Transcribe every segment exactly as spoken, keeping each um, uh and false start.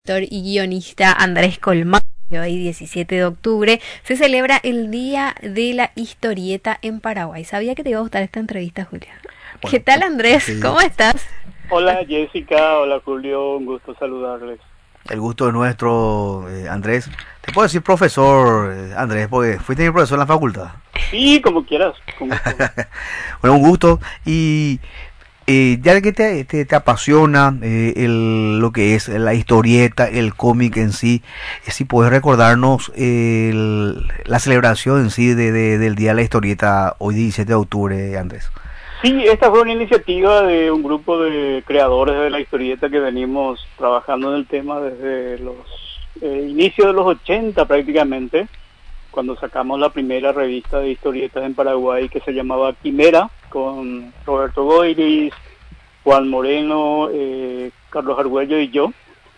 Escritor y guionista Andrés Colmán. Hoy, diecisiete de octubre, se celebra el Día de la Historieta en Paraguay. Sabía que te iba a gustar esta entrevista, Julia. Bueno, ¿Qué tal, Andrés? sí, ¿Cómo estás? Hola Jessica, hola Julio, un gusto saludarles. el gusto es nuestro, eh, Andrés. Te puedo decir profesor, eh, Andrés, porque fuiste mi profesor en la facultad. Sí, como quieras, con gusto. Bueno, un gusto. Y eh, ya que te, te, te apasiona eh, el, lo que es la historieta, el cómic en sí, eh, si puedes recordarnos el, la celebración en sí de, de, del Día de la Historieta hoy diecisiete de octubre, Andrés. Sí, esta fue una iniciativa de un grupo de creadores de la historieta que venimos trabajando en el tema desde los eh, inicios de los ochenta prácticamente, cuando sacamos la primera revista de historietas en Paraguay que se llamaba Quimera, con Roberto Goiris, Juan Moreno, eh, Carlos Argüello y yo.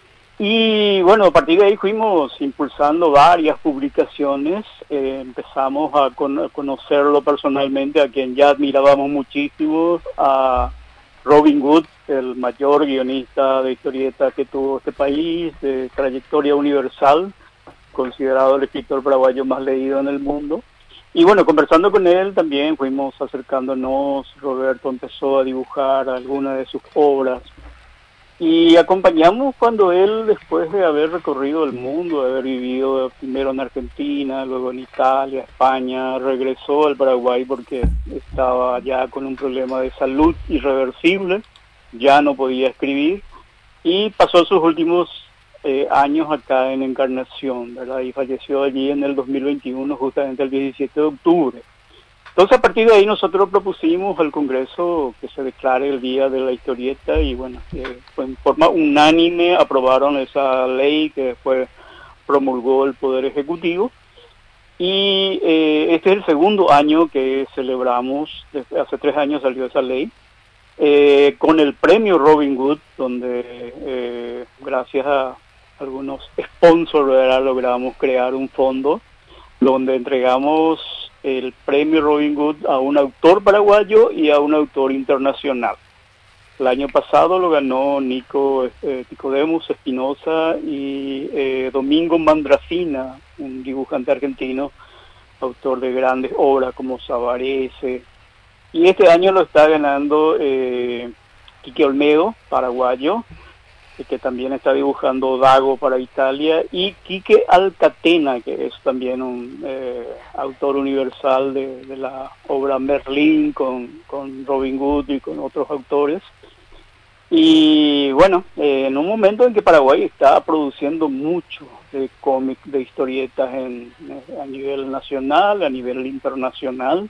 Y bueno, a partir de ahí fuimos impulsando varias publicaciones, eh, empezamos a, con, a conocerlo personalmente, a quien ya admirábamos muchísimo, a Robin Hood, el mayor guionista de historieta que tuvo este país, de trayectoria universal, considerado el escritor paraguayo más leído en el mundo. Y bueno, conversando con él también fuimos acercándonos, Roberto empezó a dibujar algunas de sus obras. Y acompañamos cuando él, después de haber recorrido el mundo, de haber vivido primero en Argentina, luego en Italia, España, regresó al Paraguay porque estaba ya con un problema de salud irreversible, ya no podía escribir, y pasó sus últimos eh, años acá en Encarnación, ¿verdad? Y falleció allí en el dos mil veintiuno, justamente el diecisiete de octubre. Entonces, a partir de ahí nosotros propusimos al Congreso que se declare el Día de la Historieta y bueno, eh, pues en forma unánime aprobaron esa ley que después promulgó el Poder Ejecutivo. Y eh, este es el segundo año que celebramos, desde hace tres años salió esa ley, eh, con el premio Robin Hood, donde eh, gracias a algunos sponsors, ¿verdad?, logramos crear un fondo donde entregamos el premio Robin Hood a un autor paraguayo y a un autor internacional. El año pasado lo ganó Nico eh, Nicodemus Espinosa y eh, Domingo Mandrafina, un dibujante argentino, autor de grandes obras como Sabarese. Y este año lo está ganando eh, Quique Olmedo, paraguayo, que también está dibujando Dago para Italia, y Quique Alcatena, que es también un eh, autor universal de, de la obra Merlín, con, con Robin Hood y con otros autores. Y bueno, eh, en un momento en que Paraguay está produciendo mucho de cómic, de historietas en, a nivel nacional, a nivel internacional,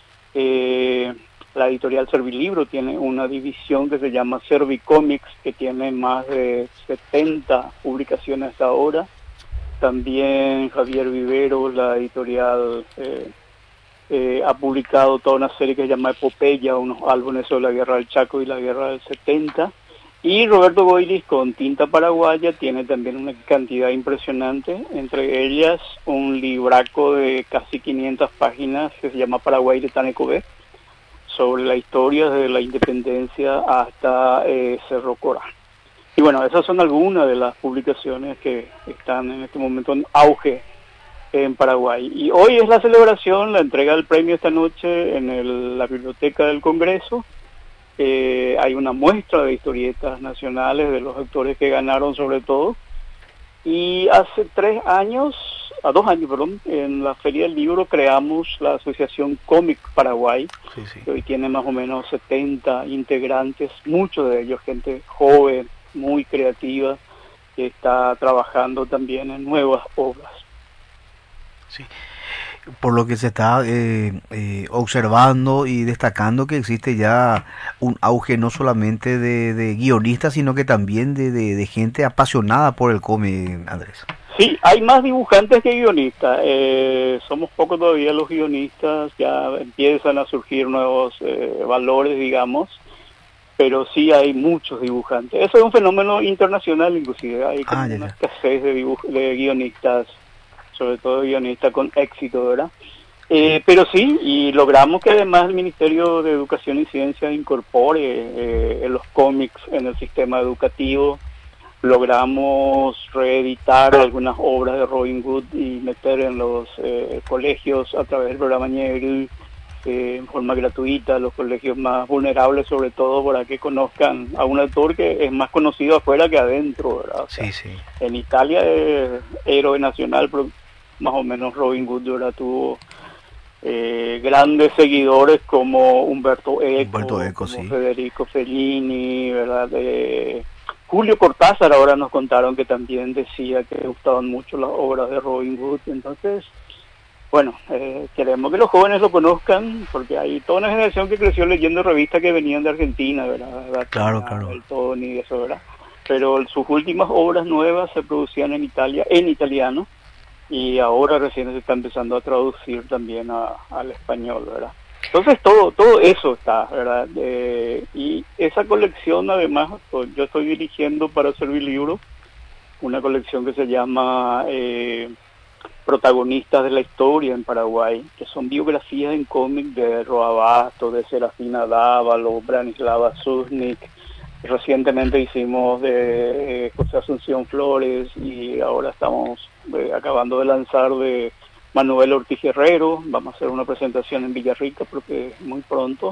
eh, la editorial Servilibro tiene una división que se llama Servicomics, que tiene más de setenta publicaciones hasta ahora. También Javier Vivero, la editorial, eh, eh, ha publicado toda una serie que se llama Epopeya, unos álbumes sobre la Guerra del Chaco y la Guerra del setenta. Y Roberto Goiris, con tinta paraguaya, tiene también una cantidad impresionante, entre ellas un libraco de casi quinientas páginas que se llama Paraguay de Tanecové, sobre la historia desde la independencia hasta eh, Cerro Corán. Y bueno, esas son algunas de las publicaciones que están en este momento en auge en Paraguay. Y hoy es la celebración, la entrega del premio esta noche en el, la Biblioteca del Congreso. Eh, hay una muestra de historietas nacionales de los autores que ganaron sobre todo. Y hace tres años, a dos años, perdón, en la Feria del Libro creamos la Asociación Cómic Paraguay, Sí, sí. que hoy tiene más o menos setenta integrantes, muchos de ellos gente joven, muy creativa, que está trabajando también en nuevas obras. Sí. Por lo que se está eh, eh, observando y destacando que existe ya un auge no solamente de, de guionistas, sino que también de, de, de gente apasionada por el cómic, Andrés. Sí, hay más dibujantes que guionistas. Eh, somos pocos todavía los guionistas, ya empiezan a surgir nuevos eh, valores, digamos, pero sí hay muchos dibujantes. Eso es un fenómeno internacional, inclusive. Hay como Ah, ya, una ya. escasez de, dibuj de guionistas, sobre todo guionistas con éxito, ¿verdad? Eh, pero sí, y logramos que además el Ministerio de Educación y Ciencia incorpore eh, los cómics en el sistema educativo. logramos reeditar algunas obras de Robin Hood y meter en los eh, colegios a través del programa Ñebril, eh, en forma gratuita, los colegios más vulnerables sobre todo, para que conozcan a un autor que es más conocido afuera que adentro, ¿verdad? O sea, Sí, sí. en Italia es héroe nacional, pero más o menos Robin Hood, ¿verdad? Tuvo eh, grandes seguidores como Umberto Eco, Humberto Eco, como sí. Federico Fellini, ¿verdad? Eh, Julio Cortázar ahora nos contaron que también decía que le gustaban mucho las obras de Robin Hood. Entonces, bueno, eh, queremos que los jóvenes lo conozcan, porque hay toda una generación que creció leyendo revistas que venían de Argentina, ¿verdad? Claro, D'Artagnan, claro. el Tony y eso, ¿verdad? Pero sus últimas obras nuevas se producían en Italia, en italiano, y ahora recién se está empezando a traducir también a, al español, ¿verdad? Entonces todo todo eso está, ¿verdad? Eh, y esa colección, además, pues, yo estoy dirigiendo para Servilibro una colección que se llama eh, Protagonistas de la Historia en Paraguay, que son biografías en cómic de Roa Bastos, de Serafina Dávalo, Branislava Susnik. Recientemente hicimos de eh, José Asunción Flores, y ahora estamos eh, acabando de lanzar de Manuel Ortiz Guerrero. Vamos a hacer una presentación en Villarrica porque muy pronto.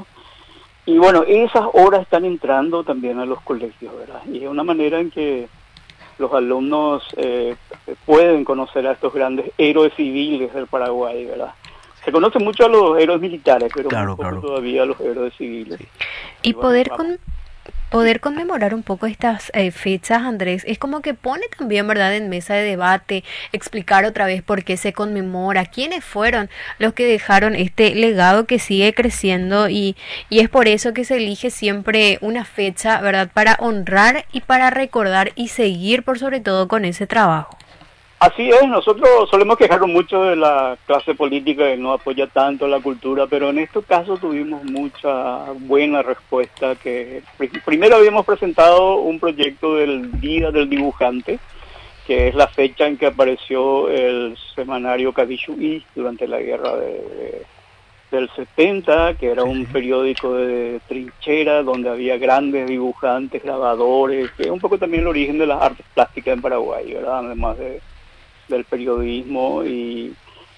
Y bueno, esas obras están entrando también a los colegios, ¿verdad? Y es una manera en que los alumnos eh, pueden conocer a estos grandes héroes civiles del Paraguay, ¿verdad? Se conoce mucho a los héroes militares, pero Claro, muy poco claro. todavía a los héroes civiles. Sí. Y Y bueno, poder vamos. con, poder conmemorar un poco estas eh, fechas, Andrés, es como que pone también, ¿verdad?, en mesa de debate, explicar otra vez por qué se conmemora, quiénes fueron los que dejaron este legado que sigue creciendo, y, y es por eso que se elige siempre una fecha, ¿verdad?, para honrar y para recordar y seguir por sobre todo con ese trabajo. Así es, nosotros solemos quejarnos mucho de la clase política que no apoya tanto la cultura, pero en este caso tuvimos mucha buena respuesta. Que pr- primero habíamos presentado un proyecto del Día del Dibujante, que es la fecha en que apareció el semanario Cadilluí durante la guerra de, de- del setenta, que era Sí, un sí. periódico de trinchera donde había grandes dibujantes, grabadores, que es un poco también el origen de las artes plásticas en Paraguay, ¿verdad? Además de del periodismo. y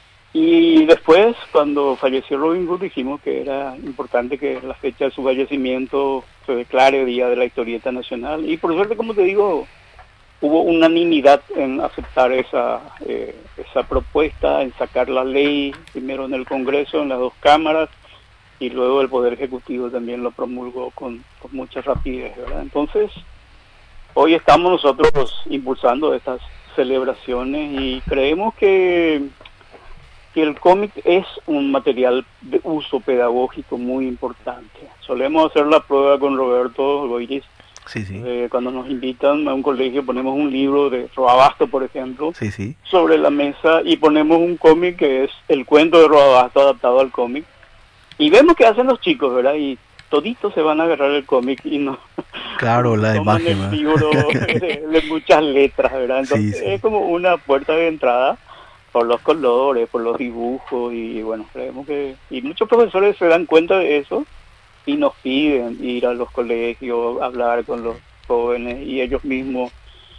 y después, cuando falleció Robin Hood, dijimos que era importante que la fecha de su fallecimiento se declare Día de la Historieta Nacional, y por suerte, como te digo, hubo unanimidad en aceptar esa eh, esa propuesta, en sacar la ley, primero en el Congreso, en las dos cámaras, y luego el Poder Ejecutivo también lo promulgó con, con mucha rapidez, ¿verdad? Entonces, hoy estamos nosotros impulsando estas celebraciones, y creemos que, que el cómic es un material de uso pedagógico muy importante. Solemos hacer la prueba con Roberto Goiris. Sí, sí. Eh, cuando nos invitan a un colegio, ponemos un libro de Roabasto, por ejemplo, Sí, sí. sobre la mesa, y ponemos un cómic que es el cuento de Roabasto adaptado al cómic, y vemos qué hacen los chicos, ¿verdad? Y toditos se van a agarrar el cómic y no, Claro, no la toman imagen, el ¿verdad? libro de, de muchas letras, ¿verdad? Sí, Entonces sí. es como una puerta de entrada por los colores, por los dibujos, y bueno, creemos que... Y muchos profesores se dan cuenta de eso y nos piden ir a los colegios, hablar con los jóvenes, y ellos mismos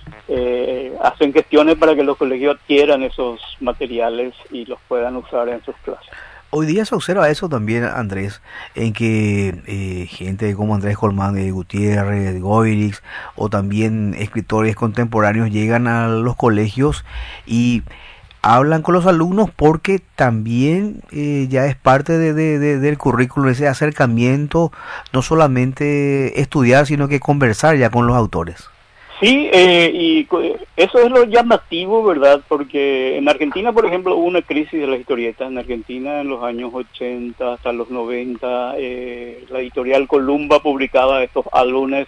eh, hacen gestiones para que los colegios adquieran esos materiales y los puedan usar en sus clases. Hoy día se observa eso también, Andrés, en que eh, gente como Andrés Colmán, de Gutiérrez, de Goirix, o también escritores contemporáneos llegan a los colegios y hablan con los alumnos, porque también eh, ya es parte de, de, de, del currículo, ese acercamiento, no solamente estudiar, sino que conversar ya con los autores. Sí, eh, y eso es lo llamativo, ¿verdad? Porque en Argentina, por ejemplo, hubo una crisis de la historieta. En Argentina, en los años ochenta hasta los noventa, eh, la editorial Columba publicaba estos álbumes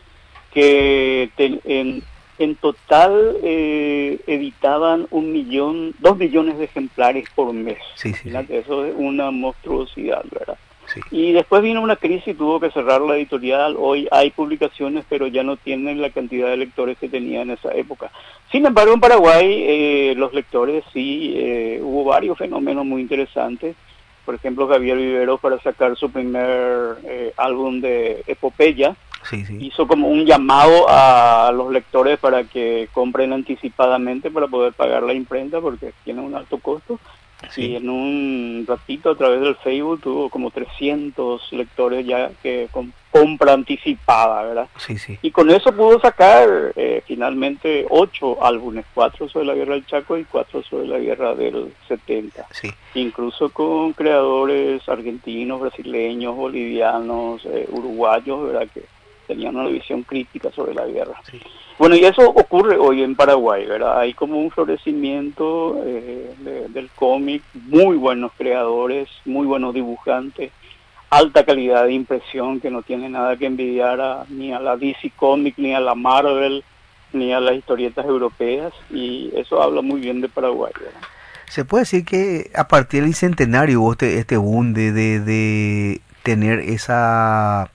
que te, en, en total eh, editaban un millón, dos millones de ejemplares por mes. Sí, sí, sí. Eso es una monstruosidad, ¿verdad? Sí. Y después vino una crisis y tuvo que cerrar la editorial. Hoy hay publicaciones, pero ya no tienen la cantidad de lectores que tenía en esa época. Sin embargo, en Paraguay eh, los lectores sí, eh, hubo varios fenómenos muy interesantes. Por ejemplo, Javier Viveros, para sacar su primer eh, álbum de epopeya, Sí, sí. hizo como un llamado a los lectores para que compren anticipadamente para poder pagar la imprenta porque tiene un alto costo. Sí. Y en un ratito a través del Facebook tuvo como trescientos lectores ya que con compra anticipada, ¿verdad? Sí, sí. Y con eso pudo sacar eh, finalmente ocho álbumes, cuatro sobre la guerra del Chaco y cuatro sobre la guerra del setenta. Sí. Incluso con creadores argentinos, brasileños, bolivianos, eh, uruguayos, ¿verdad? Que tenían una visión crítica sobre la guerra. Sí. Bueno, y eso ocurre hoy en Paraguay, ¿verdad? Hay como un florecimiento eh, de, del cómic, muy buenos creadores, muy buenos dibujantes, alta calidad de impresión que no tiene nada que envidiar a, ni a la D C Comics, ni a la Marvel, ni a las historietas europeas, y eso habla muy bien de Paraguay, ¿verdad? Se puede decir que a partir del Bicentenario hubo este, este boom de, de, de tener esa...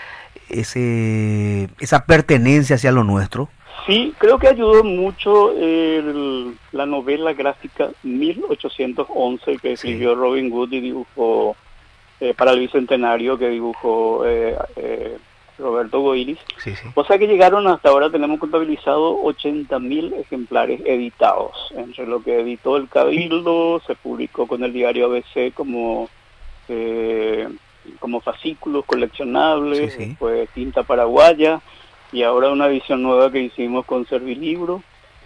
ese esa pertenencia hacia lo nuestro. Sí, creo que ayudó mucho el, la novela gráfica mil ochocientos once que escribió sí. Robin Hood y dibujó eh, para el Bicentenario, que dibujó eh, eh, Roberto Goiris. Sí, sí. O sea que llegaron hasta ahora, tenemos contabilizado ochenta mil ejemplares editados, entre lo que editó el Cabildo, se publicó con el diario A B C como... Eh, como fascículos coleccionables, sí, sí. Después tinta paraguaya y ahora una edición nueva que hicimos con Servilibro,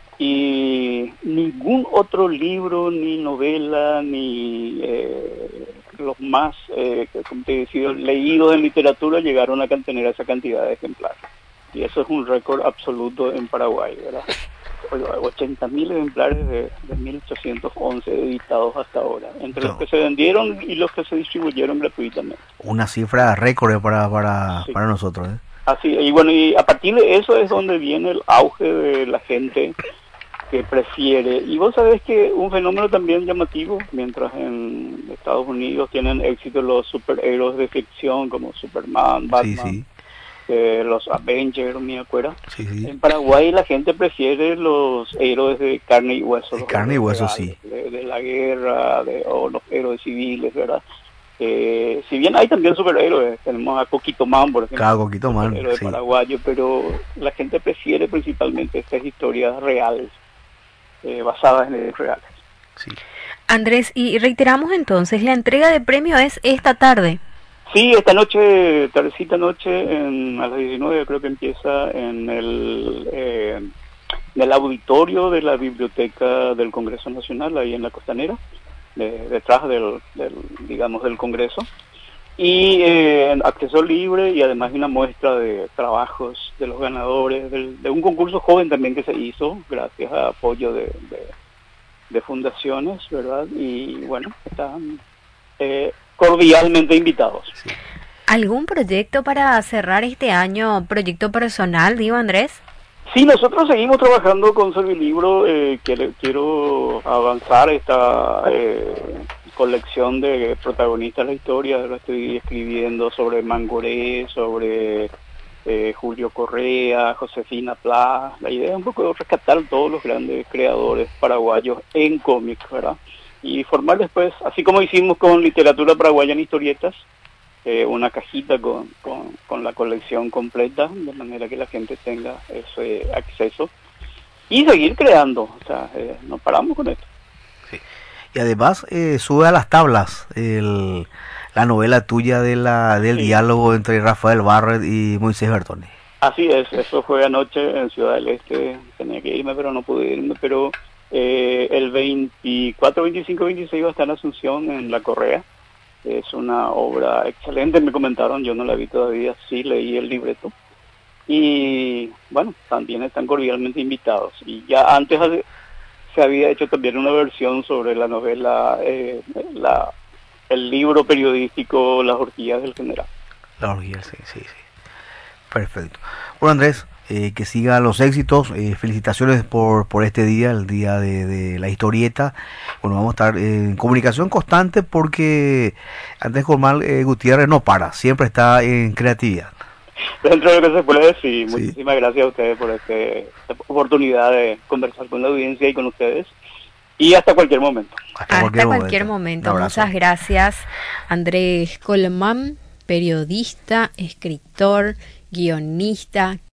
y ningún otro libro, ni novela, ni eh, los más eh, como te decía, leídos en literatura llegaron a tener esa cantidad de ejemplares, y eso es un récord absoluto en Paraguay, ¿verdad? ochenta mil ejemplares de, de mil ochocientos once editados hasta ahora, entre no. los que se vendieron y los que se distribuyeron gratuitamente. Una cifra récord para para, sí. para nosotros, ¿eh? Así, y bueno, y a partir de eso es donde viene el auge de la gente que prefiere. Y vos sabés que un fenómeno también llamativo, mientras en Estados Unidos tienen éxito los superhéroes de ficción como Superman, Batman, sí, sí. Eh, los Avengers, me acuerdo. Sí, sí. En Paraguay la gente prefiere los héroes de carne y hueso. De carne y hueso, reales, sí. De, de la guerra, de, o los héroes civiles, ¿verdad? Eh, si bien hay también superhéroes, tenemos a Coquito Man, por ejemplo. Claro, Coquito Man, héroe sí. paraguayo, pero la gente prefiere principalmente estas historias reales, eh, basadas en hechos reales. Sí. Andrés, y reiteramos entonces, la entrega de premio es esta tarde. Sí, esta noche, tardecita noche, en, a las diecinueve creo que empieza en el, eh, en el auditorio de la Biblioteca del Congreso Nacional, ahí en la Costanera, de, detrás del, del, digamos, del Congreso. Y eh, acceso libre, y además una muestra de trabajos de los ganadores, del, de un concurso joven también que se hizo, gracias a apoyo de, de, de fundaciones, ¿verdad? Y bueno, están... Eh, cordialmente invitados. Sí. ¿Algún proyecto para cerrar este año, proyecto personal, digo, Andrés? Sí, nosotros seguimos trabajando con Servilibro, eh, quiero, quiero avanzar esta eh, colección de protagonistas de la historia, lo estoy escribiendo sobre Mangoré, sobre eh, Julio Correa, Josefina Pla. La idea es un poco rescatar todos los grandes creadores paraguayos en cómics, ¿verdad? Y formar después, así como hicimos con literatura paraguaya en historietas, eh, una cajita con, con, con la colección completa, de manera que la gente tenga ese acceso, y seguir creando, o sea, eh, no paramos con esto. Sí. Y además eh, sube a las tablas el, la novela tuya de la del sí. diálogo entre Rafael Barret y Moisés Bertone. Así es, eso fue anoche en Ciudad del Este, tenía que irme pero no pude irme, pero... Eh, el veinticuatro, veinticinco, veintiséis va a estar en Asunción, en La Correa. Es una obra excelente, me comentaron, yo no la vi todavía, sí leí el libreto. Y bueno, también están cordialmente invitados. Y ya antes se había hecho también una versión sobre la novela, eh, la, el libro periodístico Las Orgías del General. Las Orgías, sí, sí, sí. Perfecto. Bueno, Andrés, eh, que sigan los éxitos, eh, felicitaciones por por este día, el día de, de la historieta. Bueno, vamos a estar en comunicación constante porque Andrés Colmán eh, Gutiérrez no para, siempre está en creatividad. Dentro de lo que se puede decir, sí. Muchísimas gracias a ustedes por este, esta oportunidad de conversar con la audiencia y con ustedes. Y hasta cualquier momento. Hasta, hasta cualquier, cualquier momento. momento. Muchas gracias, Andrés Colmán, periodista, escritor guionista,